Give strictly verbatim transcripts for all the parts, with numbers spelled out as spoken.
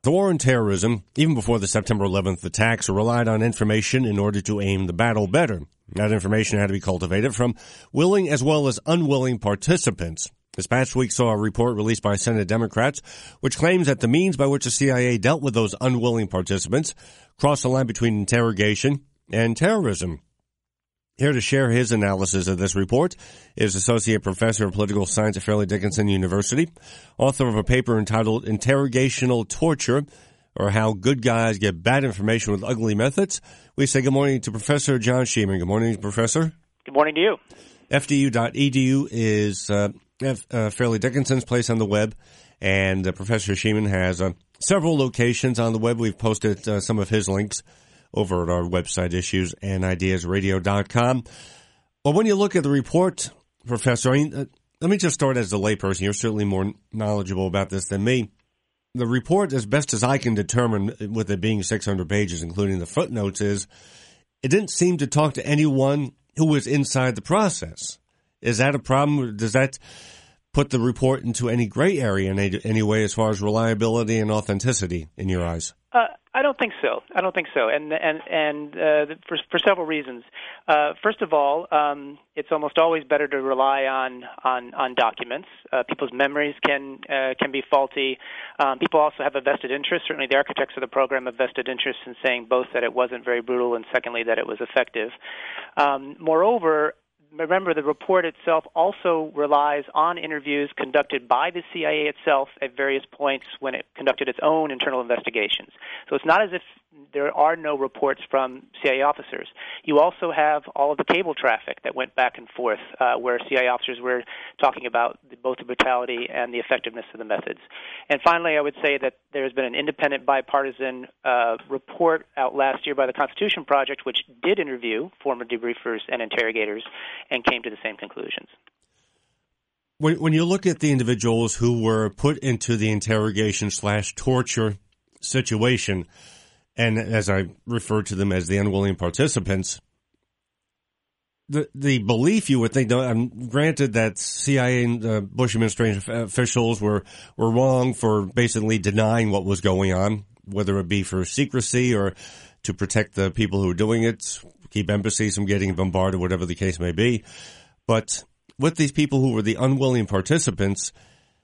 The war on terrorism, even before the September eleventh attacks, relied on information in order to aim the battle better. That information had to be cultivated from willing as well as unwilling participants. This past week saw a report released by Senate Democrats which claims that the means by which the C I A dealt with those unwilling participants crossed the line between interrogation and terrorism. Here to share his analysis of this report is Associate Professor of Political Science at Fairleigh Dickinson University, author of a paper entitled Interrogational Torture, or How Good Guys Get Bad Information with Ugly Methods. We say good morning to Professor John Sheeman. Good morning, Professor. Good morning to you. F D U dot E D U is uh, F, uh, Fairleigh Dickinson's place on the web, and uh, Professor Sheeman has uh, several locations on the web. We've posted uh, some of his links over at our website, issues and ideas radio dot com. Well, when you look at the report, Professor, I mean, uh, let me just start as a layperson. You're certainly more knowledgeable about this than me. The report, as best as I can determine, with it being six hundred pages, including the footnotes, is it didn't seem to talk to anyone who was inside the process. Is that a problem? Does that put the report into any gray area in any, any way as far as reliability and authenticity in your eyes? Uh, I don't think so. I don't think so, and and and uh, for for several reasons. Uh, first of all, um, it's almost always better to rely on on, on documents. Uh, people's memories can uh, can be faulty. Um, people also have a vested interest. Certainly, the architects of the program have vested interest in saying both that it wasn't very brutal and secondly that it was effective. Um, moreover, remember, the report itself also relies on interviews conducted by the C I A itself at various points when it conducted its own internal investigations. So it's not as if there are no reports from C I A officers. You also have all of the cable traffic that went back and forth uh, where C I A officers were talking about the, both the brutality and the effectiveness of the methods. And finally, I would say that there has been an independent bipartisan uh, report out last year by the Constitution Project, which did interview former debriefers and interrogators and came to the same conclusions. When, when you look at the individuals who were put into the interrogation slash torture situation, and as I refer to them as the unwilling participants, the the belief you would think, um, granted that C I A and uh, Bush administration officials were, were wrong for basically denying what was going on, whether it be for secrecy or to protect the people who are doing it, keep embassies from getting bombarded, whatever the case may be. But with these people who were the unwilling participants,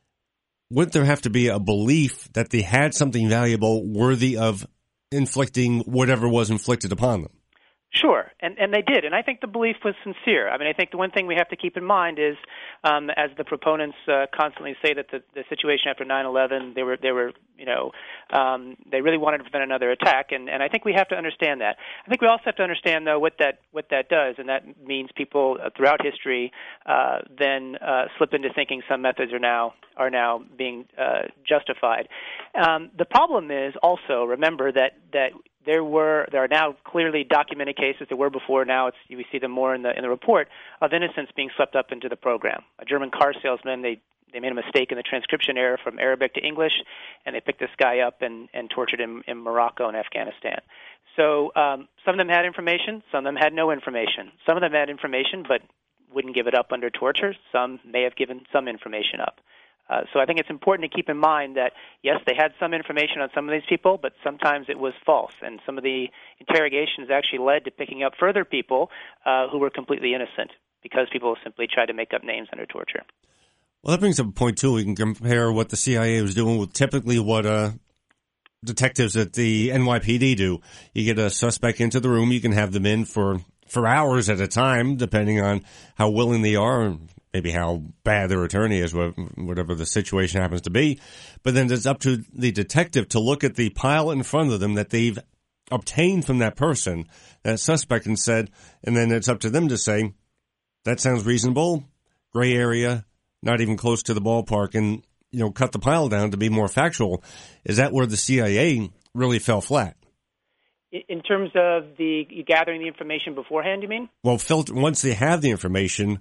would there have to be a belief that they had something valuable worthy of inflicting whatever was inflicted upon them? Sure, and and they did, and I think the belief was sincere. I mean, I think the one thing we have to keep in mind is, um, as the proponents uh, constantly say, that the, the situation after nine eleven, they were they were you know um, they really wanted to prevent another attack, and, and I think we have to understand that. I think we also have to understand though what that what that does, and that means people uh, throughout history uh, then uh, slip into thinking some methods are now are now being uh, justified. Um, the problem is also remember that that. There were there are now clearly documented cases. There were before. Now it's we see them more in the in the report of innocents being swept up into the program. A German car salesman, they they made a mistake in the transcription error from Arabic to English, and they picked this guy up and, and tortured him in Morocco and Afghanistan. So um, some of them had information, some of them had no information. Some of them had information but wouldn't give it up under torture. Some may have given some information up. Uh, so I think it's important to keep in mind that, yes, they had some information on some of these people, but sometimes it was false. And some of the interrogations actually led to picking up further people uh, who were completely innocent because people simply tried to make up names under torture. Well, that brings up a point, too. We can compare what the C I A was doing with typically what uh, detectives at the N Y P D do. You get a suspect into the room. You can have them in for, for hours at a time, depending on how willing they are, maybe how bad their attorney is, whatever the situation happens to be. But then it's up to the detective to look at the pile in front of them that they've obtained from that person, that suspect, and said, and then it's up to them to say, that sounds reasonable, gray area, not even close to the ballpark, and, you know, cut the pile down to be more factual. Is that where the C I A really fell flat? In terms of the gathering the information beforehand, you mean? Well, filter, once they have the information,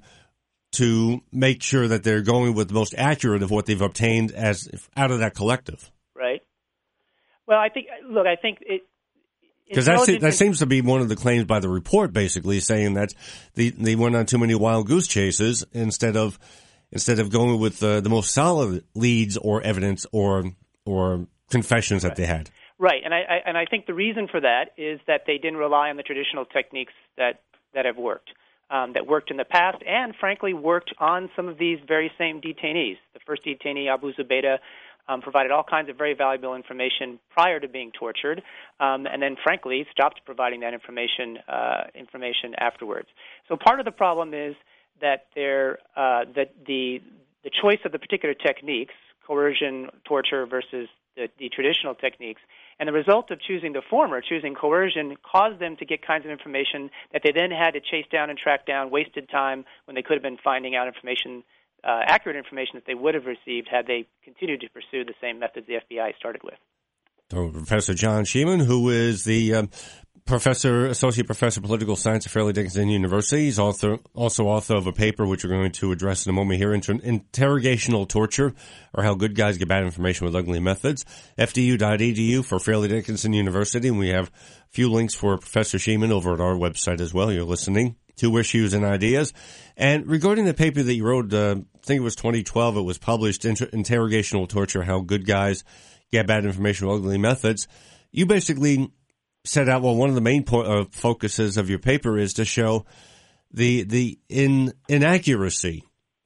to make sure that they're going with the most accurate of what they've obtained as out of that collective. Right. Well, I think, look, I think it... Because that, that seems to be one of the claims by the report, basically, saying that they, they went on too many wild goose chases instead of instead of going with uh, the most solid leads or evidence or or confessions that they had. Right, and I, I and I think the reason for that is that they didn't rely on the traditional techniques that, that have worked, um, that worked in the past, and frankly worked on some of these very same detainees. The first detainee, Abu Zubaydah, um, provided all kinds of very valuable information prior to being tortured, um, and then frankly stopped providing that information uh, information afterwards. So part of the problem is that there uh, that the the choice of the particular techniques, coercion, torture versus the, the traditional techniques, and the result of choosing the former, choosing coercion, caused them to get kinds of information that they then had to chase down and track down, wasted time when they could have been finding out information, uh, accurate information that they would have received had they continued to pursue the same methods the F B I started with. So Professor John Sheeman, who is the um, professor, associate professor of political science at Fairleigh Dickinson University. He's author, also author of a paper which we're going to address in a moment here, Inter- Interrogational Torture, or How Good Guys Get Bad Information with Ugly Methods, F D U dot E D U for Fairleigh Dickinson University. And we have a few links for Professor Sheeman over at our website as well. You're listening to Issues and Ideas. And regarding the paper that you wrote, uh, I think it was twenty twelve, it was published, Inter- Interrogational Torture, How Good Guys Get Bad Information with Ugly Methods. You basically set out, well, one of the main po- uh, focuses of your paper is to show the the in, inaccuracy,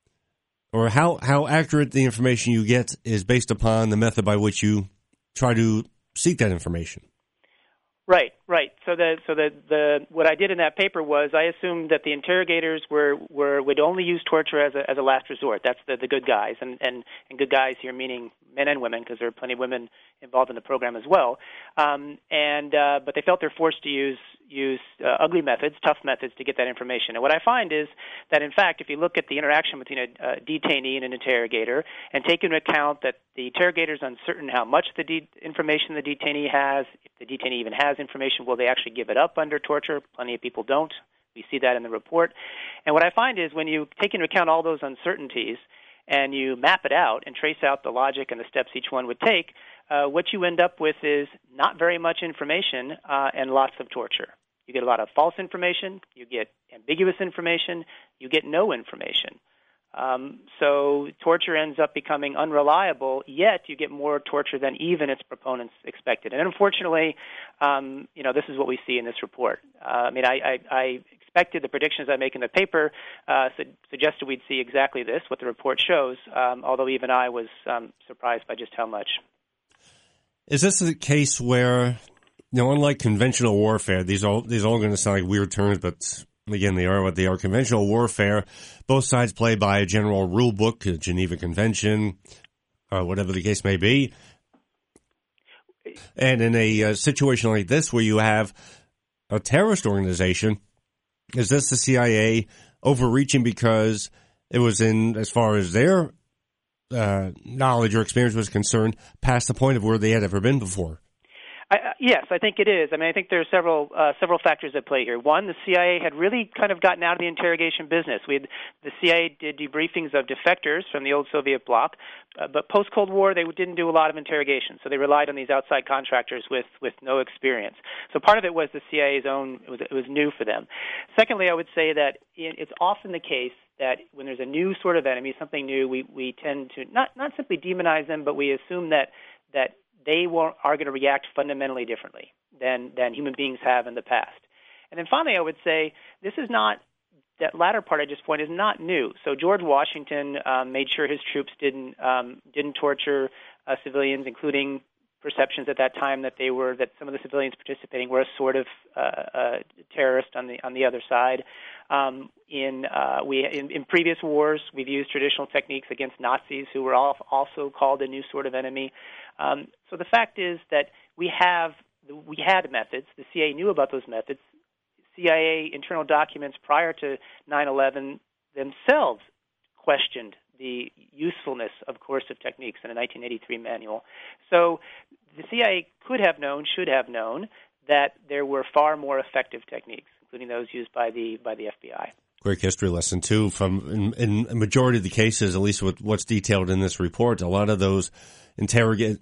or how, how accurate the information you get is based upon the method by which you try to seek that information. Right, right. So the so the, the what I did in that paper was I assumed that the interrogators were, were would only use torture as a as a last resort. That's the, the good guys, and, and, and good guys here meaning men and women, because there are plenty of women involved in the program as well. Um, and uh, but they felt they're forced to use use uh, ugly methods, tough methods to get that information. And what I find is that, in fact, if you look at the interaction between a, a detainee and an interrogator, and take into account that the interrogator is uncertain how much the de- information the detainee has, if the detainee even has information, will they actually give it up under torture? Plenty of people don't. We see that in the report. And what I find is when you take into account all those uncertainties and you map it out and trace out the logic and the steps each one would take, uh, what you end up with is not very much information uh, and lots of torture. You get a lot of false information, you get ambiguous information, you get no information. Um, so torture ends up becoming unreliable, yet you get more torture than even its proponents expected. And unfortunately, um, you know, this is what we see in this report. Uh, I mean, I, I, I expected the predictions I make in the paper uh, su- suggested we'd see exactly this, what the report shows, um, although even I was um, surprised by just how much. Is this a case where, you know, unlike conventional warfare, these all these are all going to sound like weird terms, but again, they are what they are. Conventional warfare, both sides play by a general rule book, a Geneva Convention, or whatever the case may be. And in a uh, situation like this, where you have a terrorist organization, is this the C I A overreaching because it was in, as far as their uh, knowledge or experience was concerned, past the point of where they had ever been before? I, uh, yes, I think it is. I mean, I think there are several uh, several factors at play here. One, the C I A had really kind of gotten out of the interrogation business. We had, the C I A did debriefings of defectors from the old Soviet bloc, uh, but post-Cold War they didn't do a lot of interrogation, so they relied on these outside contractors with, with no experience. So part of it was the C I A's own, it was, it was new for them. Secondly, I would say that it's often the case that when there's a new sort of enemy, something new, we, we tend to not, not simply demonize them, but we assume that that they will, are going to react fundamentally differently than, than human beings have in the past. And then finally, I would say this is not, that latter part I just pointed is not new. So George Washington um, made sure his troops didn't um, didn't torture uh, civilians, including perceptions at that time that they were, that some of the civilians participating were a sort of uh, uh, terrorist on the on the other side. Um, in, uh, we, in in previous wars, we've used traditional techniques against Nazis, who were all, also called a new sort of enemy. Um, so the fact is that we have we had methods. The C I A knew about those methods. C I A internal documents prior to nine eleven themselves questioned the usefulness of coercive techniques in a nineteen eighty-three manual. So the C I A could have known, should have known, that there were far more effective techniques, including those used by the by the F B I. Quick history lesson, too, from in, in a majority of the cases, at least with what's detailed in this report, a lot of those interroga-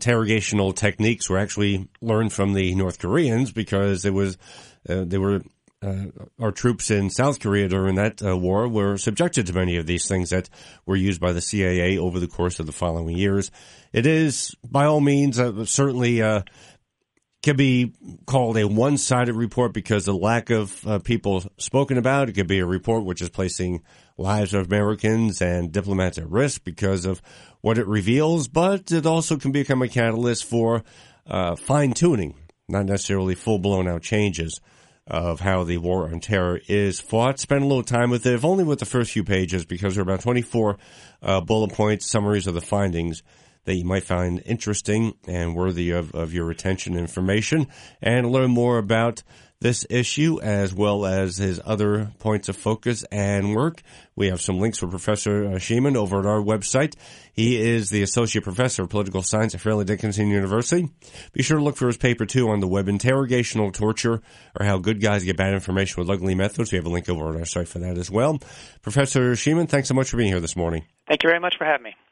interrogational techniques were actually learned from the North Koreans because it was uh, they were uh, our troops in South Korea during that uh, war were subjected to many of these things that were used by the C I A over the course of the following years. It is, by all means, uh, certainly uh, can be called a one-sided report because of the lack of uh, people spoken about. It could be a report which is placing lives of Americans and diplomats at risk because of what it reveals, but it also can become a catalyst for uh, fine-tuning, not necessarily full-blown out changes of how the war on terror is fought. Spend a little time with it, if only with the first few pages, because there are about twenty-four uh, bullet points, summaries of the findings that you might find interesting and worthy of, of your attention and information, and learn more about this issue as well as his other points of focus and work. We have some links for Professor Sheeman over at our website. He is the Associate Professor of Political Science at Fairleigh Dickinson University. Be sure to look for his paper, too, on the web, Interrogational Torture, or How Good Guys Get Bad Information with Ugly Methods. We have a link over on our site for that as well. Professor Sheeman, thanks so much for being here this morning. Thank you very much for having me.